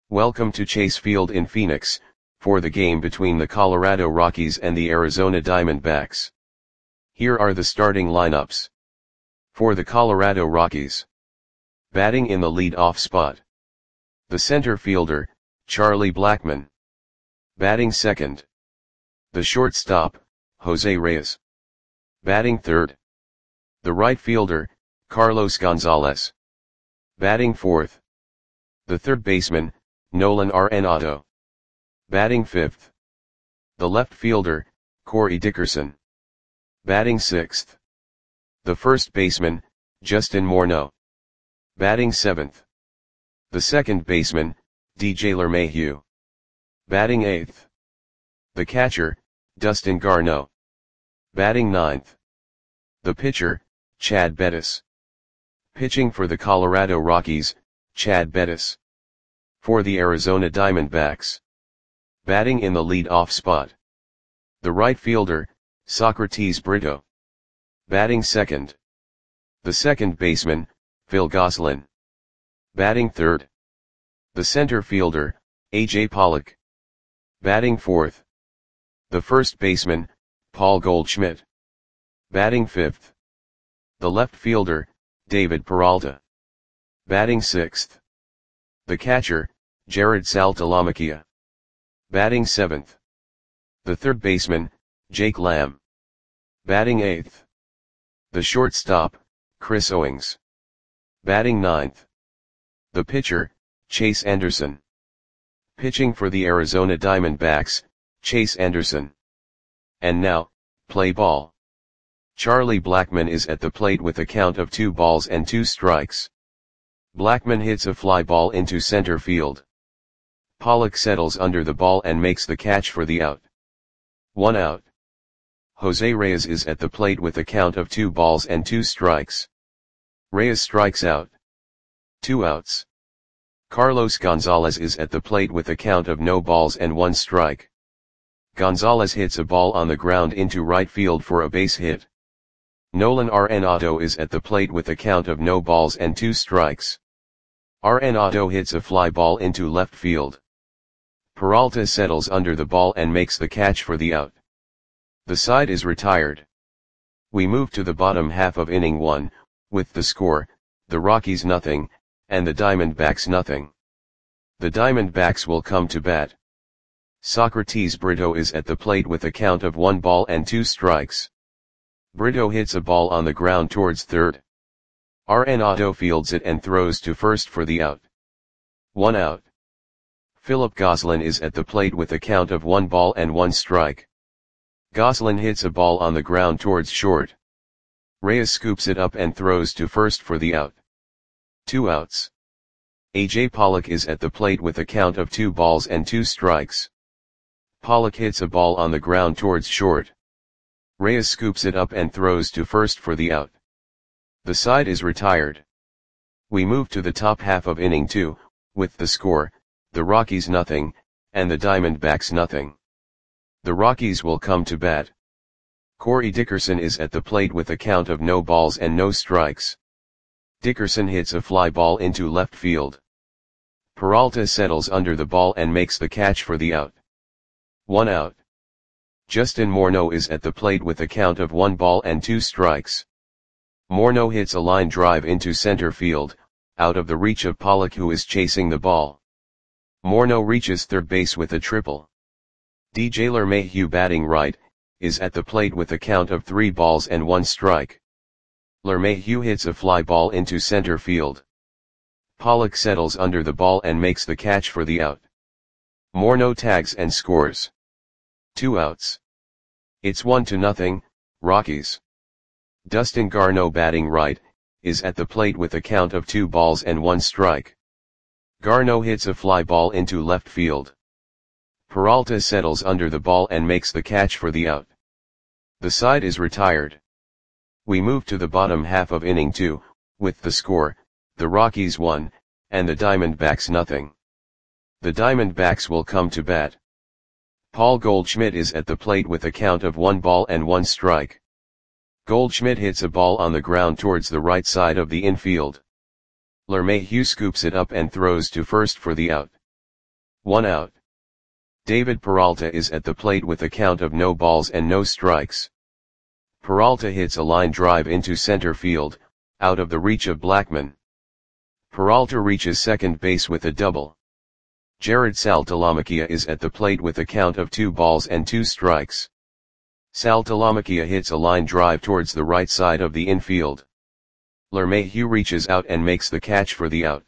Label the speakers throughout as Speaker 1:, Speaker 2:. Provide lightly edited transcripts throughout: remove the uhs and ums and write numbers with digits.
Speaker 1: Welcome to Chase Field in Phoenix, for the game between the Colorado Rockies and the Arizona Diamondbacks. Here are the starting lineups. For the Colorado Rockies. Batting in the lead-off spot. The center fielder, Charlie Blackmon. Batting second. The shortstop, Jose Reyes. Batting third. The right fielder, Carlos Gonzalez. Batting fourth. The third baseman, Nolan Arenado. Batting fifth. The left fielder, Corey Dickerson. Batting sixth. The first baseman, Justin Morneau. Batting seventh. The second baseman, DJ LeMahieu. Batting eighth. The catcher, Dustin Garneau. Batting ninth. The pitcher, Chad Bettis. Pitching for the Colorado Rockies, Chad Bettis. For the Arizona Diamondbacks. Batting in the lead-off spot. The right fielder, Socrates Brito. Batting second. The second baseman, Phil Gosselin. Batting third. The center fielder, A.J. Pollock. Batting fourth. The first baseman, Paul Goldschmidt. Batting fifth. The left fielder, David Peralta. Batting sixth. The catcher, Jared Saltalamacchia. Batting seventh. The third baseman, Jake Lamb. Batting eighth. The shortstop, Chris Owings. Batting ninth. The pitcher, Chase Anderson. Pitching for the Arizona Diamondbacks, Chase Anderson. And now, play ball. Charlie Blackmon is at the plate with a count of 2 balls and 2 strikes. Blackmon hits a fly ball into center field. Pollock settles under the ball and makes the catch for the out. 1 out. Jose Reyes is at the plate with a count of 2 balls and 2 strikes. Reyes strikes out. 2 outs. Carlos Gonzalez is at the plate with a count of no balls and 1 strike. Gonzalez hits a ball on the ground into right field for a base hit. Nolan Arenado is at the plate with a count of no balls and 2 strikes. Arenado hits a fly ball into left field. Peralta settles under the ball and makes the catch for the out. The side is retired. We move to the bottom half of inning 1, with the score, the Rockies nothing, and the Diamondbacks nothing. The Diamondbacks will come to bat. Socrates Brito is at the plate with a count of 1 ball and 2 strikes. Brito hits a ball on the ground towards third. Arenado fields it and throws to first for the out. 1 out. Philip Gosselin is at the plate with a count of 1 ball and 1 strike. Gosselin hits a ball on the ground towards short. Reyes scoops it up and throws to first for the out. 2 outs. A.J. Pollock is at the plate with a count of 2 balls and 2 strikes. Pollock hits a ball on the ground towards short. Reyes scoops it up and throws to first for the out. The side is retired. We move to the top half of inning 2, with the score, the Rockies nothing, and the Diamondbacks nothing. The Rockies will come to bat. Corey Dickerson is at the plate with a count of no balls and no strikes. Dickerson hits a fly ball into left field. Peralta settles under the ball and makes the catch for the out. 1 out. Justin Morneau is at the plate with a count of 1 ball and 2 strikes. Morneau hits a line drive into center field, out of the reach of Pollock who is chasing the ball. Morneau reaches third base with a triple. DJ LeMahieu batting right, is at the plate with a count of 3 balls and 1 strike. LeMahieu hits a fly ball into center field. Pollock settles under the ball and makes the catch for the out. Morneau tags and scores. 2 outs. It's 1-0, Rockies. Dustin Garneau batting right, is at the plate with a count of 2 balls and 1 strike. Garneau hits a fly ball into left field. Peralta settles under the ball and makes the catch for the out. The side is retired. We move to the bottom half of inning 2, with the score, the Rockies 1, and the Diamondbacks nothing. The Diamondbacks will come to bat. Paul Goldschmidt is at the plate with a count of 1 ball and 1 strike. Goldschmidt hits a ball on the ground towards the right side of the infield. LeMahieu scoops it up and throws to first for the out. 1 out. David Peralta is at the plate with a count of no balls and no strikes. Peralta hits a line drive into center field, out of the reach of Blackmon. Peralta reaches second base with a double. Jared Saltalamacchia is at the plate with a count of 2 balls and 2 strikes. Saltalamacchia hits a line drive towards the right side of the infield. LeMahieu reaches out and makes the catch for the out.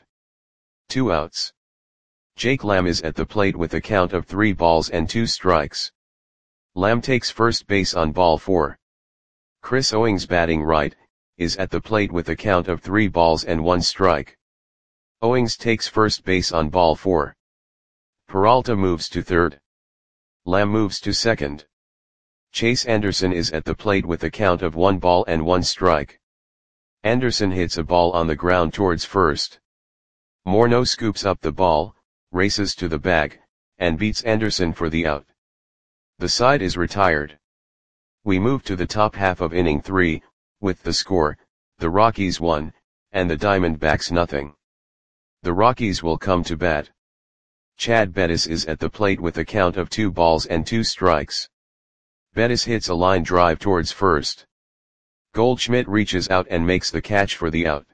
Speaker 1: 2 outs. Jake Lamb is at the plate with a count of 3 balls and 2 strikes. Lamb takes first base on ball 4. Chris Owings, batting right, is at the plate with a count of 3 balls and 1 strike. Owings takes first base on ball 4. Peralta moves to third. Lamb moves to second. Chase Anderson is at the plate with a count of 1 ball and 1 strike. Anderson hits a ball on the ground towards first. Morneau scoops up the ball, races to the bag, and beats Anderson for the out. The side is retired. We move to the top half of inning 3, with the score, the Rockies 1, and the Diamondbacks nothing. The Rockies will come to bat. Chad Bettis is at the plate with a count of 2 balls and 2 strikes. Bettis hits a line drive towards first. Goldschmidt reaches out and makes the catch for the out.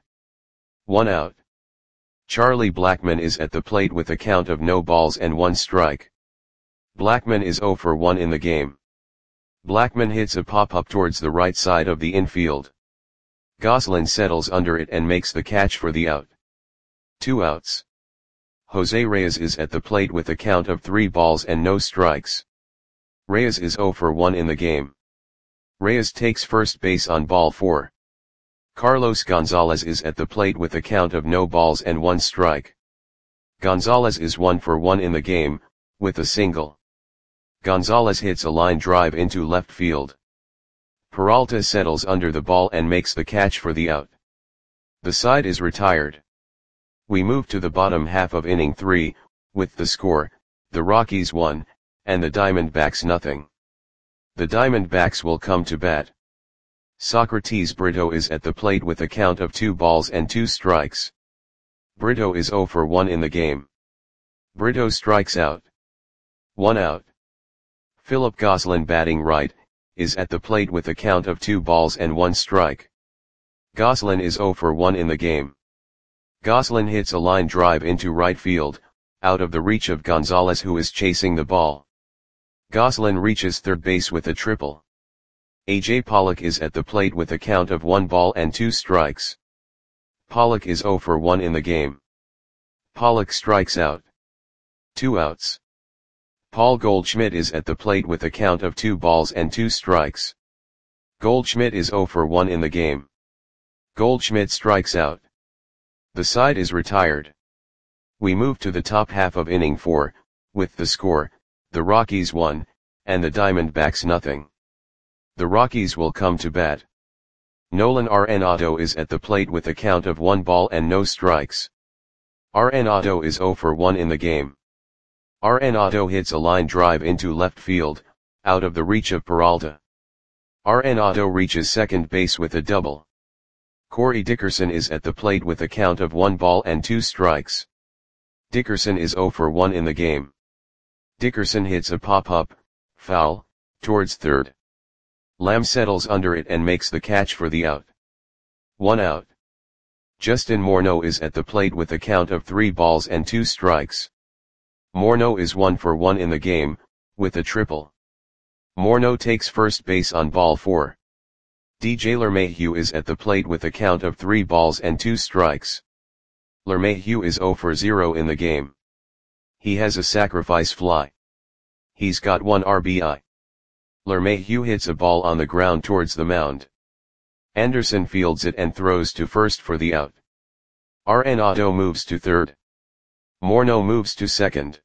Speaker 1: 1 out. Charlie Blackmon is at the plate with a count of no balls and 1 strike. Blackmon is 0 for 1 in the game. Blackmon hits a pop-up towards the right side of the infield. Goslin settles under it and makes the catch for the out. 2 outs. Jose Reyes is at the plate with a count of 3 balls and no strikes. Reyes is 0 for 1 in the game. Reyes takes first base on ball 4. Carlos Gonzalez is at the plate with a count of no balls and 1 strike. Gonzalez is 1 for 1 in the game, with a single. Gonzalez hits a line drive into left field. Peralta settles under the ball and makes the catch for the out. The side is retired. We move to the bottom half of inning 3, with the score, the Rockies 1, and the Diamondbacks nothing. The Diamondbacks will come to bat. Socrates Brito is at the plate with a count of 2 balls and 2 strikes. Brito is 0 for 1 in the game. Brito strikes out. 1 out. Philip Goslin, batting right, is at the plate with a count of 2 balls and 1 strike. Goslin is 0 for 1 in the game. Goslin hits a line drive into right field, out of the reach of Gonzalez, who is chasing the ball. Goslin reaches third base with a triple. A.J. Pollock is at the plate with a count of 1 ball and 2 strikes. Pollock is 0 for 1 in the game. Pollock strikes out. 2 outs. Paul Goldschmidt is at the plate with a count of 2 balls and 2 strikes. Goldschmidt is 0 for 1 in the game. Goldschmidt strikes out. The side is retired. We move to the top half of inning 4, with the score, the Rockies 1, and the Diamondbacks nothing. The Rockies will come to bat. Nolan Arenado is at the plate with a count of 1 ball and no strikes. Arenado is 0 for 1 in the game. Arenado hits a line drive into left field, out of the reach of Peralta. Arenado reaches second base with a double. Corey Dickerson is at the plate with a count of 1 ball and 2 strikes. Dickerson is 0 for 1 in the game. Dickerson hits a pop-up, foul, towards third. Lamb settles under it and makes the catch for the out. 1 out. Justin Morneau is at the plate with a count of 3 balls and 2 strikes. Morneau is 1 for 1 in the game, with a triple. Morneau takes first base on ball 4. DJ LeMahieu is at the plate with a count of 3 balls and 2 strikes. LeMahieu is 0 for 0 in the game. He has a sacrifice fly. He's got 1 RBI. LeMahieu hits a ball on the ground towards the mound. Anderson fields it and throws to first for the out. Arenado moves to third. Morneau moves to second.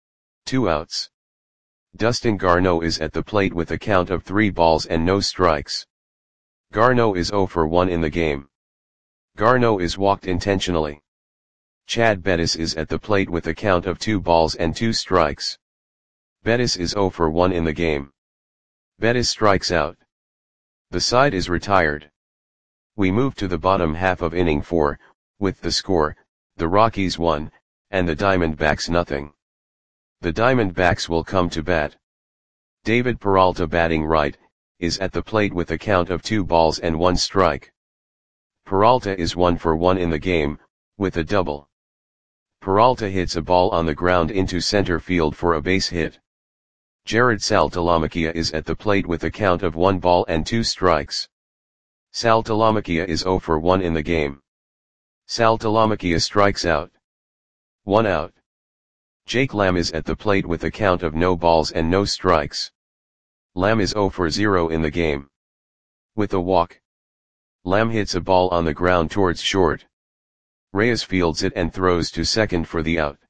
Speaker 1: 2 outs. Dustin Garneau is at the plate with a count of 3 balls and no strikes. Garneau is 0 for 1 in the game. Garneau is walked intentionally. Chad Bettis is at the plate with a count of 2 balls and 2 strikes. Bettis is 0 for 1 in the game. Bettis strikes out. The side is retired. We move to the bottom half of inning 4, with the score, the Rockies 1, and the Diamondbacks nothing. The Diamondbacks will come to bat. David Peralta, batting right, is at the plate with a count of 2 balls and 1 strike. Peralta is 1 for 1 in the game, with a double. Peralta hits a ball on the ground into center field for a base hit. Jared Saltalamacchia is at the plate with a count of 1 ball and 2 strikes. Saltalamacchia is 0 for 1 in the game. Saltalamacchia strikes out. 1 out. Jake Lamb is at the plate with a count of no balls and no strikes. Lamb is 0 for 0 in the game. With a walk. Lamb hits a ball on the ground towards short. Reyes fields it and throws to second for the out.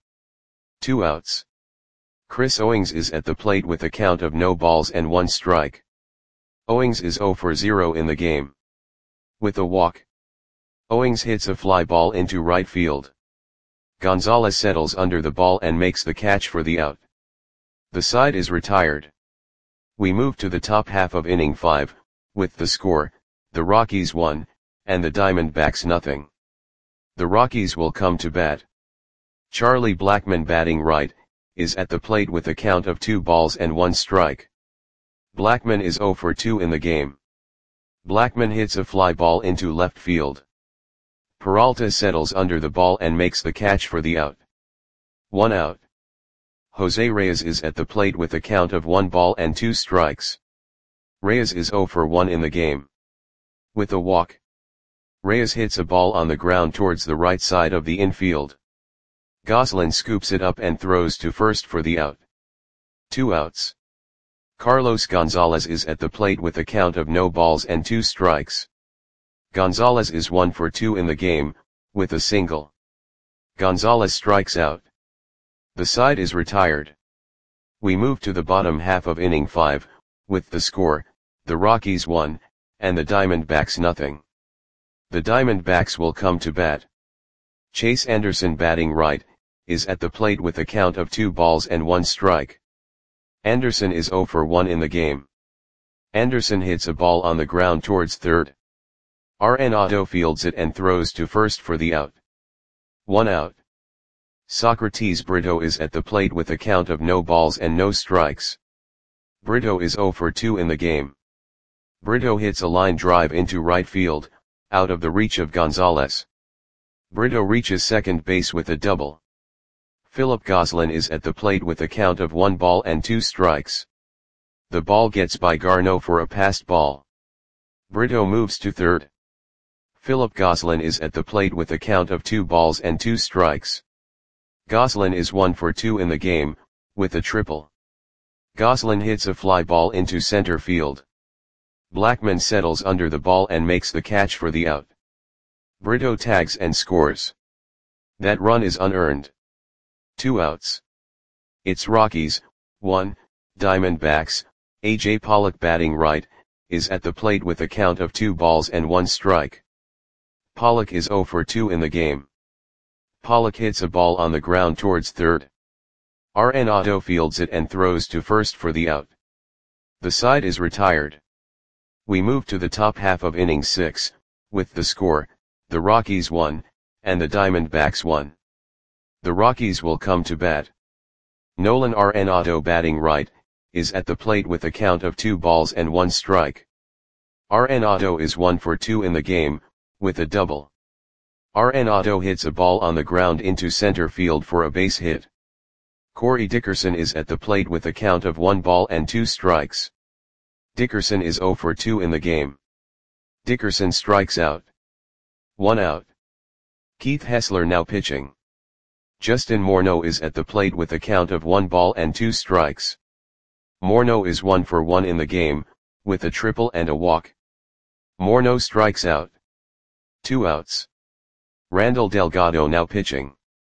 Speaker 1: 2 outs. Chris Owings is at the plate with a count of no balls and 1 strike. Owings is 0 for 0 in the game. With a walk. Owings hits a fly ball into right field. Gonzalez settles under the ball and makes the catch for the out. The side is retired. We move to the top half of inning 5, with the score, the Rockies 1, and the Diamondbacks nothing. The Rockies will come to bat. Charlie Blackmon, batting right, is at the plate with a count of 2 balls and 1 strike. Blackmon is 0 for 2 in the game. Blackmon hits a fly ball into left field. Peralta settles under the ball and makes the catch for the out. 1 out. Jose Reyes is at the plate with a count of 1 ball and 2 strikes. Reyes is 0 for 1 in the game. With a walk. Reyes hits a ball on the ground towards the right side of the infield. Goslin scoops it up and throws to first for the out. 2 outs. Carlos Gonzalez is at the plate with a count of no balls and 2 strikes. Gonzalez is 1 for 2 in the game, with a single. Gonzalez strikes out. The side is retired. We move to the bottom half of inning 5, with the score, the Rockies 1, and the Diamondbacks nothing. The Diamondbacks will come to bat. Chase Anderson, batting right, is at the plate with a count of 2 balls and 1 strike. Anderson is 0 for 1 in the game. Anderson hits a ball on the ground towards third. Arenado fields it and throws to first for the out. 1 out. Socrates Brito is at the plate with a count of no balls and no strikes. Brito is 0 for 2 in the game. Brito hits a line drive into right field, out of the reach of Gonzalez. Brito reaches second base with a double. Philip Goslin is at the plate with a count of 1 ball and 2 strikes. The ball gets by Garneau for a passed ball. Brito moves to third. Philip Goslin is at the plate with a count of 2 balls and 2 strikes. Goslin is 1 for 2 in the game, with a triple. Goslin hits a fly ball into center field. Blackmon settles under the ball and makes the catch for the out. Brito tags and scores. That run is unearned. 2 outs. It's Rockies, 1, Diamondbacks. A.J. Pollock, batting right, is at the plate with a count of 2 balls and 1 strike. Pollock is 0 for 2 in the game. Pollock hits a ball on the ground towards third. Arenado fields it and throws to first for the out. The side is retired. We move to the top half of inning 6, with the score, the Rockies 1, and the Diamondbacks 1. The Rockies will come to bat. Nolan Arenado, batting right, is at the plate with a count of 2 balls and 1 strike. Arenado is 1 for 2 in the game, with a double. Arenado hits a ball on the ground into center field for a base hit. Corey Dickerson is at the plate with a count of 1 ball and 2 strikes. Dickerson is 0 for 2 in the game. Dickerson strikes out. 1 out. Keith Hessler now pitching. Justin Morneau is at the plate with a count of 1 ball and 2 strikes. Morneau is 1 for 1 in the game, with a triple and a walk. Morneau strikes out. 2 outs. Randall Delgado now pitching.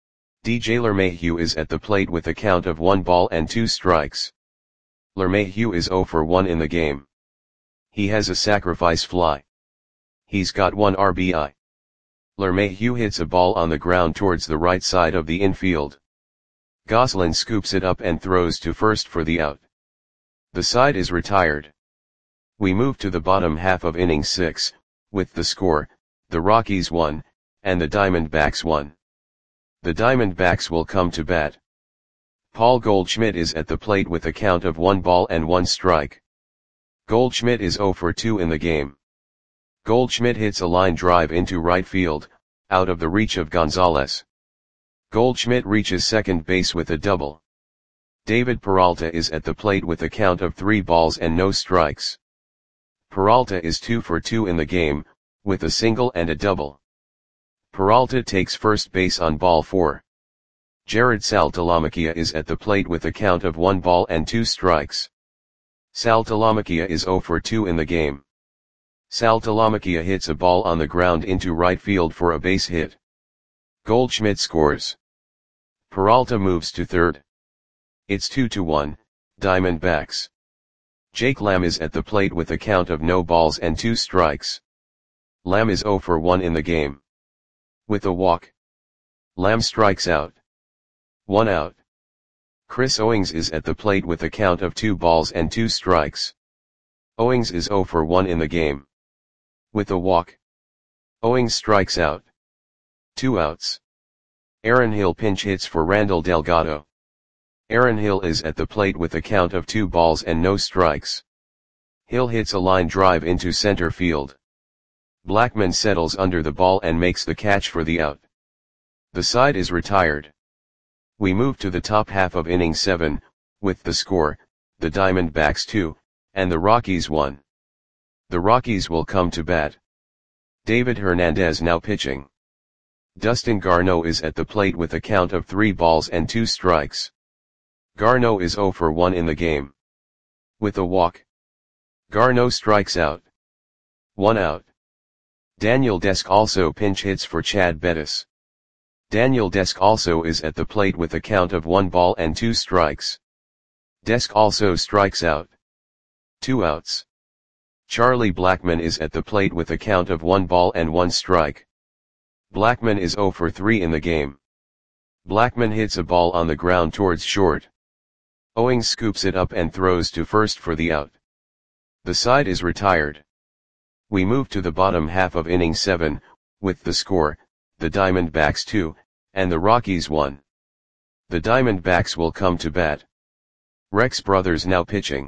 Speaker 1: DJ LeMahieu is at the plate with a count of 1 ball and 2 strikes. LeMahieu is 0 for 1 in the game. He has a sacrifice fly. He's got 1 RBI. LeMahieu hits a ball on the ground towards the right side of the infield. Goslin scoops it up and throws to first for the out. The side is retired. We move to the bottom half of inning 6, with the score, the Rockies 1, and the Diamondbacks 1. The Diamondbacks will come to bat. Paul Goldschmidt is at the plate with a count of 1 ball and 1 strike. Goldschmidt is 0 for 2 in the game. Goldschmidt hits a line drive into right field, out of the reach of Gonzalez. Goldschmidt reaches second base with a double. David Peralta is at the plate with a count of 3 balls and no strikes. Peralta is 2 for 2 in the game, with a single and a double. Peralta takes first base on ball 4. Jared Saltalamacchia is at the plate with a count of 1 ball and 2 strikes. Saltalamacchia is 0 for 2 in the game. Saltalamacchia hits a ball on the ground into right field for a base hit. Goldschmidt scores. Peralta moves to third. It's 2-1, Diamondbacks. Jake Lamb is at the plate with a count of no balls and 2 strikes. Lamb is 0 for 1 in the game. With a walk, Lamb strikes out. 1 out. Chris Owings is at the plate with a count of 2 balls and 2 strikes. Owings is 0 for 1 in the game. With a walk, Owings strikes out. 2 outs. Aaron Hill pinch hits for Randall Delgado. Aaron Hill is at the plate with a count of 2 balls and no strikes. Hill hits a line drive into center field. Blackman settles under the ball and makes the catch for the out. The side is retired. We move to the top half of inning 7, with the score, the Diamondbacks 2, and the Rockies 1. The Rockies will come to bat. David Hernandez now pitching. Dustin Garneau is at the plate with a count of 3 balls and 2 strikes. Garneau is 0 for 1 in the game. With a walk, Garneau strikes out. 1 out. Daniel Desk also pinch hits for Chad Bettis. Daniel Desk also is at the plate with a count of 1 ball and 2 strikes. Desk also strikes out. 2 outs. Charlie Blackmon is at the plate with a count of 1 ball and 1 strike. Blackmon is 0 for 3 in the game. Blackmon hits a ball on the ground towards short. Owings scoops it up and throws to first for the out. The side is retired. We move to the bottom half of inning 7, with the score, the Diamondbacks 2, and the Rockies 1. The Diamondbacks will come to bat. Rex Brothers now pitching.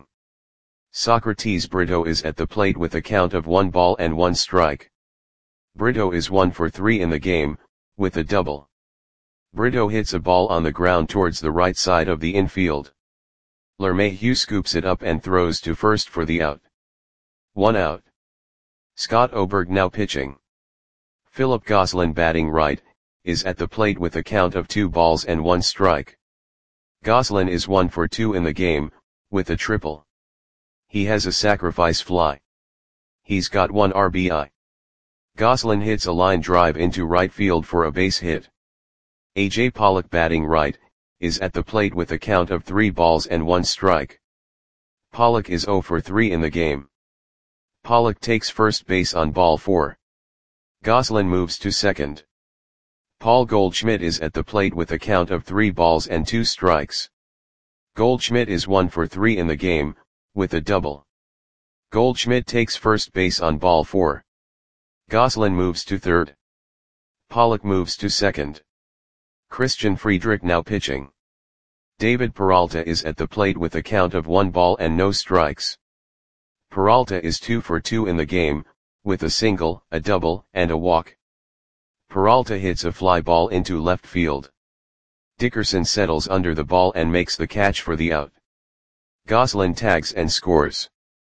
Speaker 1: Socrates Brito is at the plate with a count of 1 ball and 1 strike. Brito is 1 for 3 in the game, with a double. Brito hits a ball on the ground towards the right side of the infield. LeMahieu scoops it up and throws to first for the out. 1 out. Scott Oberg now pitching. Philip Gosselin batting right, is at the plate with a count of 2 balls and 1 strike. Gosselin is 1 for 2 in the game, with a triple. He has a sacrifice fly. He's got 1 RBI. Gosselin hits a line drive into right field for a base hit. A.J. Pollock batting right, is at the plate with a count of 3 balls and 1 strike. Pollock is 0 for 3 in the game. Pollock takes first base on ball 4. Gosselin moves to second. Paul Goldschmidt is at the plate with a count of 3 balls and 2 strikes. Goldschmidt is 1 for 3 in the game, with a double. Goldschmidt takes first base on ball 4. Gosselin moves to third. Pollock moves to second. Christian Friedrich now pitching. David Peralta is at the plate with a count of 1 ball and no strikes. Peralta is 2 for 2 in the game, with a single, a double, and a walk. Peralta hits a fly ball into left field. Dickerson settles under the ball and makes the catch for the out. Gosselin tags and scores.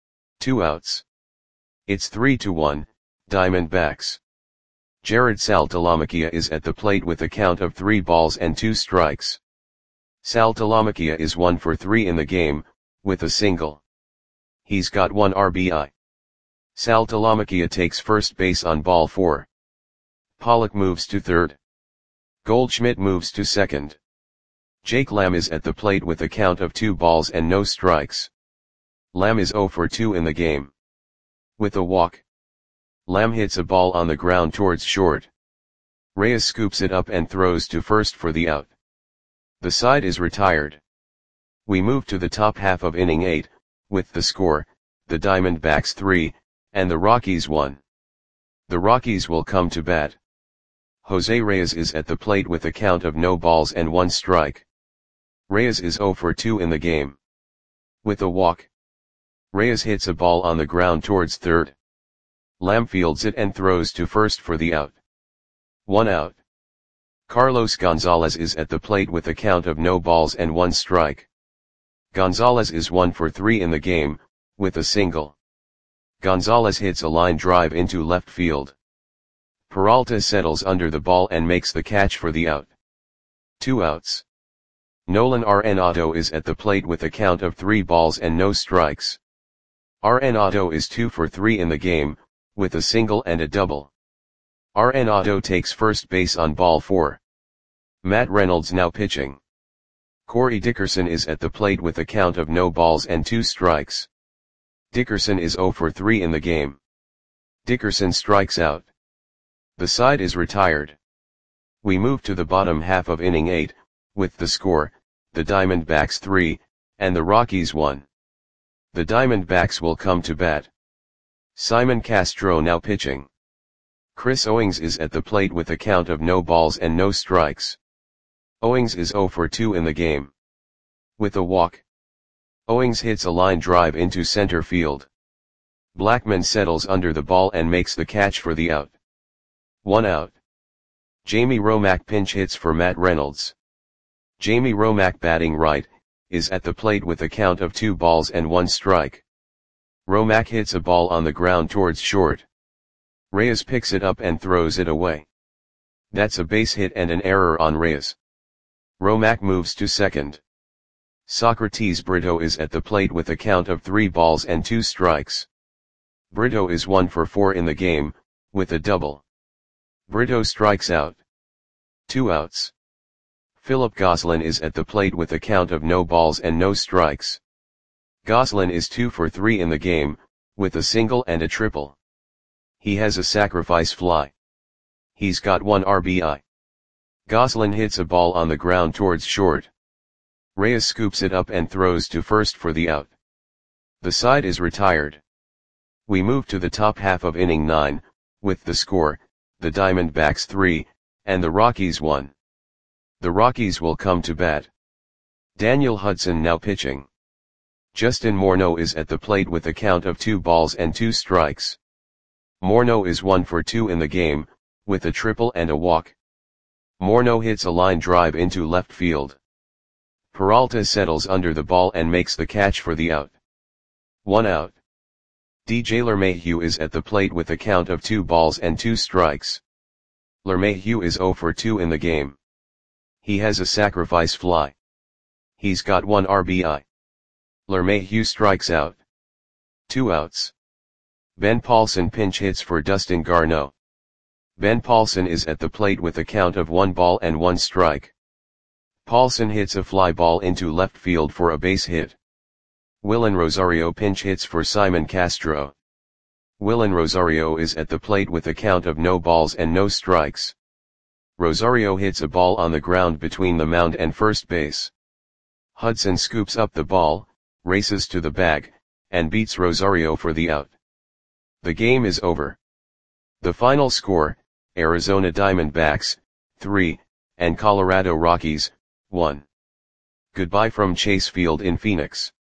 Speaker 1: 2 outs. It's 3-1, Diamondbacks. Jared Saltalamacchia is at the plate with a count of 3 balls and 2 strikes. Saltalamacchia is 1 for 3 in the game, with a single. He's got 1 RBI. Saltalamacchia takes first base on ball 4. Pollock moves to third. Goldschmidt moves to second. Jake Lamb is at the plate with a count of 2 balls and no strikes. Lamb is 0 for 2 in the game. With a walk, Lamb hits a ball on the ground towards short. Reyes scoops it up and throws to first for the out. The side is retired. We move to the top half of inning 8, with the score, the Diamondbacks 3, and the Rockies 1. The Rockies will come to bat. Jose Reyes is at the plate with a count of no balls and 1 strike. Reyes is 0 for 2 in the game. With a walk, Reyes hits a ball on the ground towards third. Lamb fields it and throws to first for the out. 1 out. Carlos Gonzalez is at the plate with a count of no balls and 1 strike. Gonzalez is 1 for 3 in the game, with a single. Gonzalez hits a line drive into left field. Peralta settles under the ball and makes the catch for the out. 2 outs. Nolan Arenado is at the plate with a count of 3 balls and no strikes. Arenado is 2 for 3 in the game, with a single and a double. Arenado takes first base on ball 4. Matt Reynolds now pitching. Corey Dickerson is at the plate with a count of no balls and 2 strikes. Dickerson is 0 for 3 in the game. Dickerson strikes out. The side is retired. We move to the bottom half of inning 8, with the score, the Diamondbacks 3, and the Rockies 1. The Diamondbacks will come to bat. Simon Castro now pitching. Chris Owings is at the plate with a count of no balls and no strikes. Owings is 0 for 2 in the game. With a walk, Owings hits a line drive into center field. Blackman settles under the ball and makes the catch for the out. 1 out. Jamie Romack pinch hits for Matt Reynolds. Jamie Romack, batting right, is at the plate with a count of 2 balls and 1 strike. Romack hits a ball on the ground towards short. Reyes picks it up and throws it away. That's a base hit and an error on Reyes. Romack moves to second. Socrates Brito is at the plate with a count of 3 balls and 2 strikes. Brito is 1 for 4 in the game, with a double. Brito strikes out. 2 outs. Philip Gosselin is at the plate with a count of no balls and no strikes. Gosselin is 2 for 3 in the game, with a single and a triple. He has a sacrifice fly. He's got 1 RBI. Gosselin hits a ball on the ground towards short. Reyes scoops it up and throws to first for the out. The side is retired. We move to the top half of inning 9, with the score, the Diamondbacks 3, and the Rockies 1. The Rockies will come to bat. Daniel Hudson now pitching. Justin Morneau is at the plate with a count of 2 balls and 2 strikes. Morneau is 1 for 2 in the game, with a triple and a walk. Morneau hits a line drive into left field. Peralta settles under the ball and makes the catch for the out. 1 out. DJ LeMahieu is at the plate with a count of 2 balls and 2 strikes. LeMahieu is 0 for 2 in the game. He has a sacrifice fly. He's got 1 RBI. LeMahieu strikes out. 2 outs. Ben Paulson pinch hits for Dustin Garneau. Ben Paulson is at the plate with a count of 1 ball and 1 strike. Paulson hits a fly ball into left field for a base hit. Willen Rosario pinch hits for Simon Castro. Willen Rosario is at the plate with a count of no balls and no strikes. Rosario hits a ball on the ground between the mound and first base. Hudson scoops up the ball, races to the bag, and beats Rosario for the out. The game is over. The final score, Arizona Diamondbacks, 3, and Colorado Rockies, 1. Goodbye from Chase Field in Phoenix.